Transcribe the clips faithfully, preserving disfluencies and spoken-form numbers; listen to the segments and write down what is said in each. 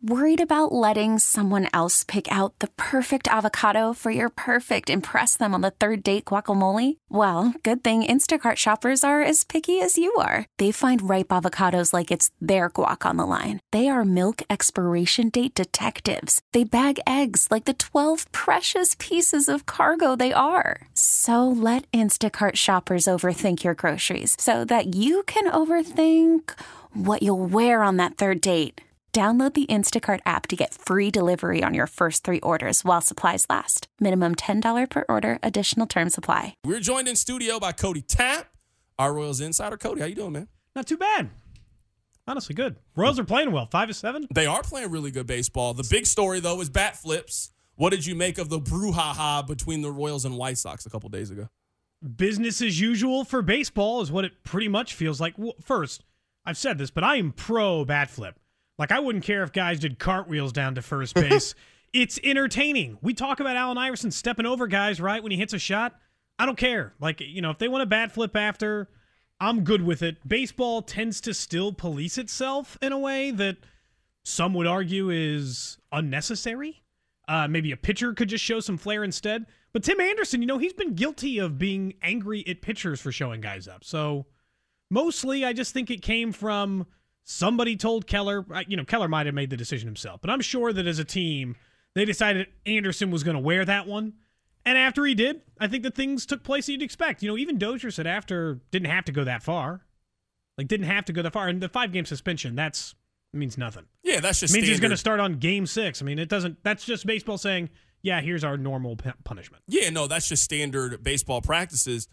Worried about letting someone else pick out the perfect avocado for your perfect impress them on the third date guacamole? Well, good thing Instacart shoppers are as picky as you are. They find ripe avocados like it's their guac on the line. They are milk expiration date detectives. They bag eggs like the twelve precious pieces of cargo they are. So let Instacart shoppers overthink your groceries so that you can overthink what you'll wear on that third date. Download the Instacart app to get free delivery on your first three orders while supplies last. Minimum ten dollars per order. Additional terms apply. We're joined in studio by Cody Tapp, our Royals insider. Cody, how you doing, man? Not too bad. Honestly, good. Royals are playing well. Five to seven. They are playing really good baseball. The big story, though, is bat flips. What did you make of the brouhaha between the Royals and White Sox a couple days ago? Business as usual for baseball is what it pretty much feels like. Well, first, I've said this, but I am pro bat flip. Like, I wouldn't care if guys did cartwheels down to first base. It's entertaining. We talk about Allen Iverson stepping over guys, right, when he hits a shot. I don't care. Like, you know, if they want a bat flip after, I'm good with it. Baseball tends to still police itself in a way that some would argue is unnecessary. Uh, maybe a pitcher could just show some flair instead. But Tim Anderson, you know, he's been guilty of being angry at pitchers for showing guys up. So mostly I just think it came from somebody told Keller, you know, Keller might have made the decision himself, but I'm sure that as a team, they decided Anderson was going to wear that one. And after he did, I think that things took place that you'd expect. You know, even Dozier said after didn't have to go that far. Like, didn't have to go that far. And the five-game suspension, that's means nothing. Yeah, that's just it means standard. He's going to start on game six. I mean, it doesn't, that's just baseball saying, yeah, here's our normal p- punishment. Yeah, no, that's just standard baseball practices.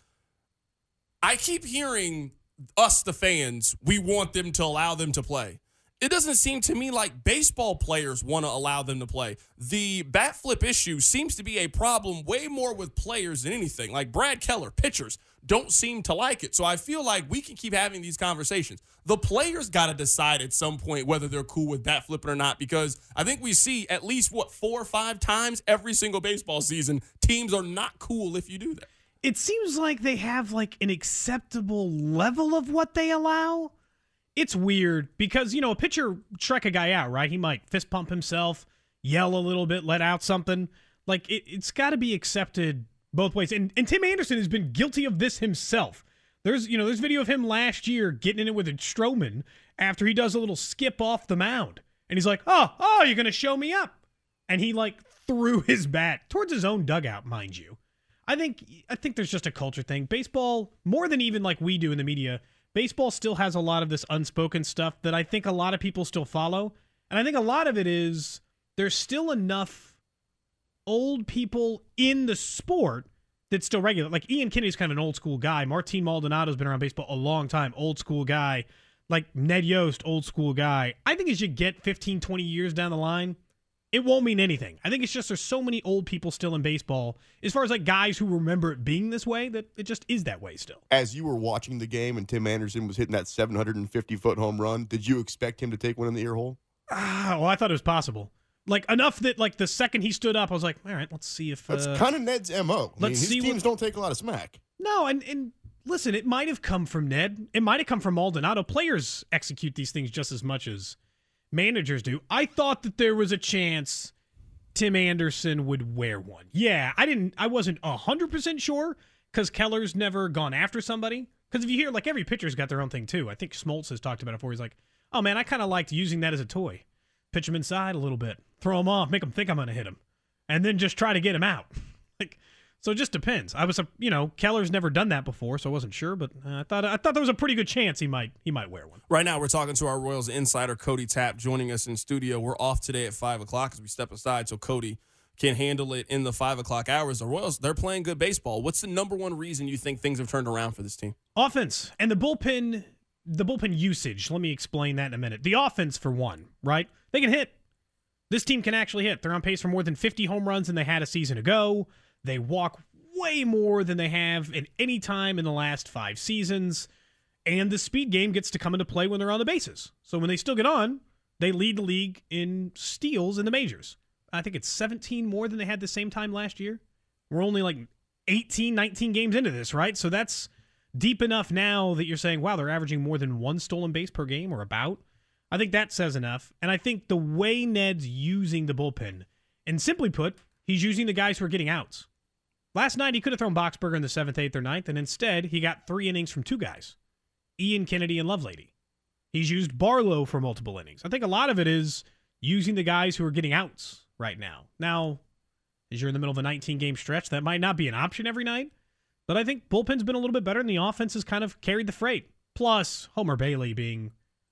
I keep hearing us, the fans, we want them to allow them to play. It doesn't seem to me like baseball players want to allow them to play. The bat flip issue seems to be a problem way more with players than anything. Like Brad Keller, pitchers don't seem to like it. So I feel like we can keep having these conversations. The players got to decide at some point whether they're cool with bat flipping or not, because I think we see at least, what, four or five times every single baseball season, teams are not cool if you do that. It seems like they have like an acceptable level of what they allow. It's weird because, you know, a pitcher strike a guy out, right? He might fist pump himself, yell a little bit, let out something. Like, it, it's got to be accepted both ways. And, and Tim Anderson has been guilty of this himself. There's, you know, there's video of him last year getting in it with a Stroman after he does a little skip off the mound. And he's like, oh, oh, you're going to show me up. And he, like, threw his bat towards his own dugout, mind you. I think I think there's just a culture thing. Baseball, more than even like we do in the media, baseball still has a lot of this unspoken stuff that I think a lot of people still follow. And I think a lot of it is there's still enough old people in the sport that's still regular. Like Ian Kennedy's kind of an old school guy. Martin Maldonado's been around baseball a long time, old school guy. Like Ned Yost, old school guy. I think as you get fifteen, twenty years down the line, it won't mean anything. I think it's just there's so many old people still in baseball, as far as like guys who remember it being this way, that it just is that way still. As you were watching the game and Tim Anderson was hitting that seven hundred fifty foot home run, did you expect him to take one in the ear hole? Ah, well, I thought it was possible. Like, enough that, like, the second he stood up, I was like, all right, let's see if... That's uh, kind of Ned's M O. I let's mean, his see teams what... don't take a lot of smack. No, and, and listen, it might have come from Ned. It might have come from Maldonado. Players execute these things just as much as managers do. I thought that there was a chance Tim Anderson would wear one. Yeah, I didn't. I wasn't one hundred percent sure because Keller's never gone after somebody. Because if you hear, like, every pitcher's got their own thing, too. I think Smoltz has talked about it before. He's like, oh, man, I kind of liked using that as a toy. Pitch him inside a little bit. Throw him off. Make him think I'm going to hit him. And then just try to get him out. like, So it just depends. I was, a, you know, Keller's never done that before, so I wasn't sure. But uh, I thought I thought there was a pretty good chance he might he might wear one. Right now, we're talking to our Royals insider, Cody Tapp, joining us in studio. We're off today at five o'clock as we step aside, so Cody can handle it in the five o'clock hours. The Royals, they're playing good baseball. What's the number one reason you think things have turned around for this team? Offense. And the bullpen, the bullpen usage. Let me explain that in a minute. The offense, for one, right? They can hit. This team can actually hit. They're on pace for more than fifty home runs than they had a season ago. They walk way more than they have at any time in the last five seasons. And the speed game gets to come into play when they're on the bases. So when they still get on, they lead the league in steals in the majors. I think it's seventeen more than they had the same time last year. We're only like eighteen, nineteen games into this, right? So that's deep enough now that you're saying, wow, they're averaging more than one stolen base per game or about. I think that says enough. And I think the way Ned's using the bullpen, and simply put, he's using the guys who are getting outs. Last night, he could have thrown Boxberger in the seventh, eighth, or ninth, and instead, he got three innings from two guys, Ian Kennedy and Lovelady. He's used Barlow for multiple innings. I think a lot of it is using the guys who are getting outs right now. Now, as you're in the middle of a nineteen-game stretch, that might not be an option every night, but I think bullpen's been a little bit better, and the offense has kind of carried the freight. Plus, Homer Bailey being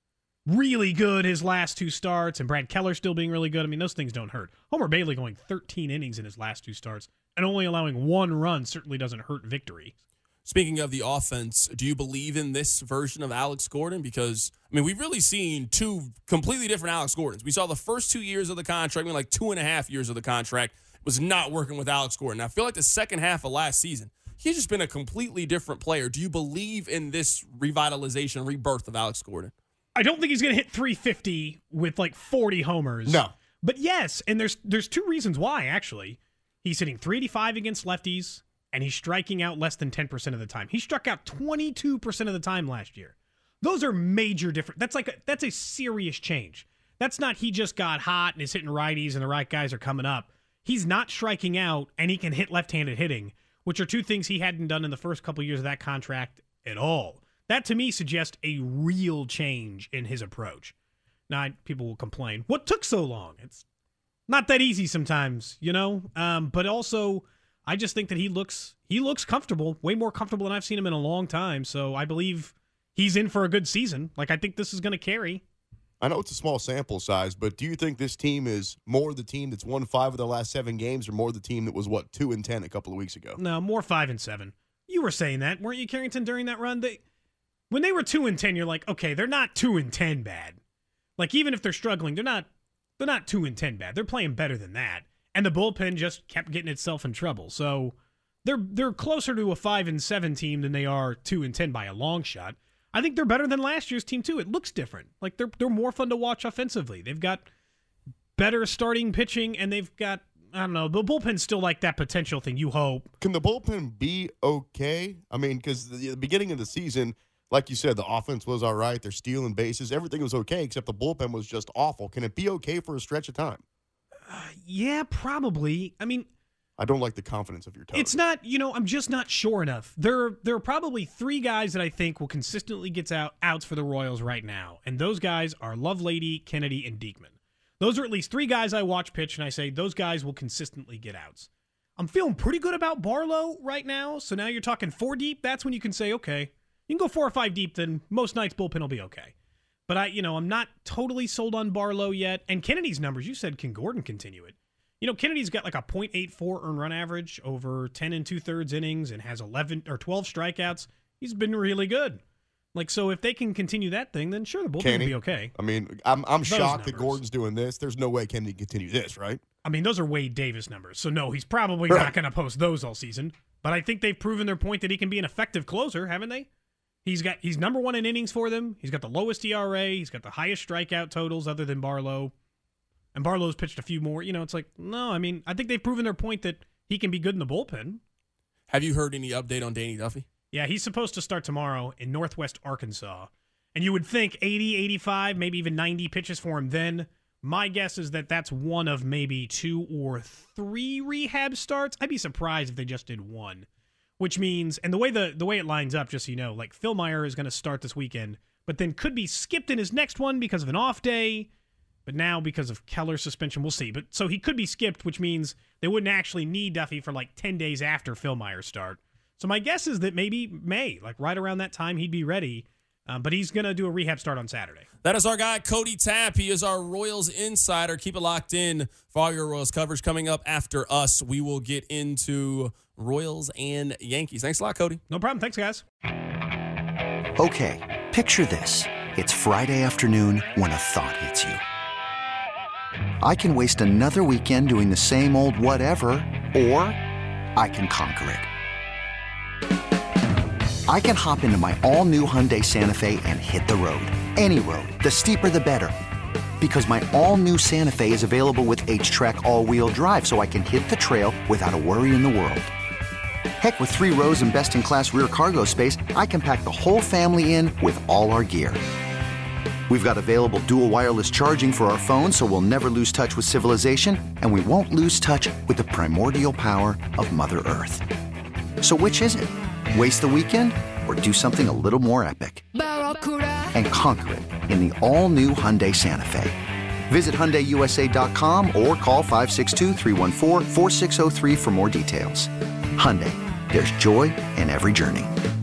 really good his last two starts, and Brad Keller still being really good. I mean, those things don't hurt. Homer Bailey going thirteen innings in his last two starts and only allowing one run certainly doesn't hurt victory. Speaking of the offense, do you believe in this version of Alex Gordon? Because, I mean, we've really seen two completely different Alex Gordons. We saw the first two years of the contract, I mean, like two and a half years of the contract was not working with Alex Gordon. I feel like the second half of last season, he's just been a completely different player. Do you believe in this revitalization, rebirth of Alex Gordon? I don't think he's going to hit three fifty with like forty homers. No. But yes, and there's there's two reasons why, actually. He's hitting three eighty-five against lefties, and he's striking out less than ten percent of the time. He struck out twenty-two percent of the time last year. Those are major different. That's like a, that's a serious change. That's not he just got hot and is hitting righties and the right guys are coming up. He's not striking out, and he can hit left-handed hitting, which are two things he hadn't done in the first couple years of that contract at all. That, to me, suggests a real change in his approach. Now, people will complain, what took so long? It's not that easy sometimes, you know? Um, but also, I just think that he looks he looks comfortable, way more comfortable than I've seen him in a long time. So I believe he's in for a good season. Like, I think this is going to carry. I know it's a small sample size, but do you think this team is more the team that's won five of the last seven games or more the team that was, what, two and ten a couple of weeks ago? No, more five and seven. You were saying that, weren't you, Carrington, during that run? They, when they were two and ten, you're like, okay, they're not two and ten bad. Like, even if they're struggling, they're not they're not two and ten bad. They're playing better than that. And the bullpen just kept getting itself in trouble. So they're they're closer to a five and seven team than they are two and ten by a long shot. I think they're better than last year's team too. It looks different. Like they're they're more fun to watch offensively. They've got better starting pitching, and they've got, I don't know, the bullpen's still like that potential thing. You hope. Can the bullpen be okay? I mean, because the, the beginning of the season, like you said, the offense was all right. They're stealing bases. Everything was okay, except the bullpen was just awful. Can it be okay for a stretch of time? Uh, yeah, probably. I mean, I don't like the confidence of your tone. It's not, you know, I'm just not sure enough. There, there are probably three guys that I think will consistently get out, outs for the Royals right now, and those guys are Lovelady, Kennedy, and Diekman. Those are at least three guys I watch pitch, and I say those guys will consistently get outs. I'm feeling pretty good about Barlow right now, so now you're talking four deep. That's when you can say, okay, you can go four or five deep, then most nights bullpen will be okay. But I, you know, I'm not totally sold on Barlow yet. And Kennedy's numbers, you said, can Gordon continue it? You know, Kennedy's got like a point eight four earned run average over ten and two-thirds innings and has eleven or twelve strikeouts. He's been really good. Like, so if they can continue that thing, then sure, the bullpen Can will he? be okay. I mean, I'm I'm Those shocked that numbers. Gordon's doing this. There's no way Kennedy can continue this, right? I mean, those are Wade Davis numbers. So, no, he's probably Right. not going to post those all season. But I think they've proven their point that he can be an effective closer, haven't they? He's got he's number one in innings for them. He's got the lowest E R A. He's got the highest strikeout totals other than Barlow. And Barlow's pitched a few more. You know, it's like, no, I mean, I think they've proven their point that he can be good in the bullpen. Have you heard any update on Danny Duffy? Yeah, he's supposed to start tomorrow in Northwest Arkansas. And you would think eighty, eighty-five, maybe even ninety pitches for him then. My guess is that that's one of maybe two or three rehab starts. I'd be surprised if they just did one. Which means, and the way the, the way it lines up, just so you know, like Philmeyer is going to start this weekend, but then could be skipped in his next one because of an off day. But now because of Keller's suspension, we'll see. But so he could be skipped, which means they wouldn't actually need Duffy for like ten days after Philmeyer's start. So my guess is that maybe May, like right around that time, he'd be ready. Um, but he's going to do a rehab start on Saturday. That is our guy, Cody Tapp. He is our Royals insider. Keep it locked in for all your Royals coverage. Coming up after us, we will get into Royals and Yankees. Thanks a lot, Cody. No problem. Thanks, guys. Okay, picture this. It's Friday afternoon when a thought hits you. I can waste another weekend doing the same old whatever, or I can conquer it. I can hop into my all-new Hyundai Santa Fe and hit the road. Any road. The steeper, the better. Because my all-new Santa Fe is available with H-Track all-wheel drive, so I can hit the trail without a worry in the world. Heck, with three rows and best-in-class rear cargo space, I can pack the whole family in with all our gear. We've got available dual wireless charging for our phones, so we'll never lose touch with civilization, and we won't lose touch with the primordial power of Mother Earth. So which is it? Waste the weekend or do something a little more epic? And conquer it in the all-new Hyundai Santa Fe. Visit Hyundai U S A dot com or call five six two, three one four, four six zero three for more details. Hyundai, there's joy in every journey.